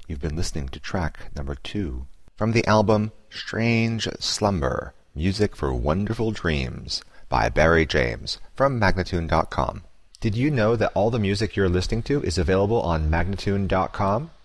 You've been listening to track number 2 from the album Strange Slumber, Music for Wonderful Dreams by Barry James from Magnatune.com. Did you know that all the music you're listening to is available on Magnatune.com?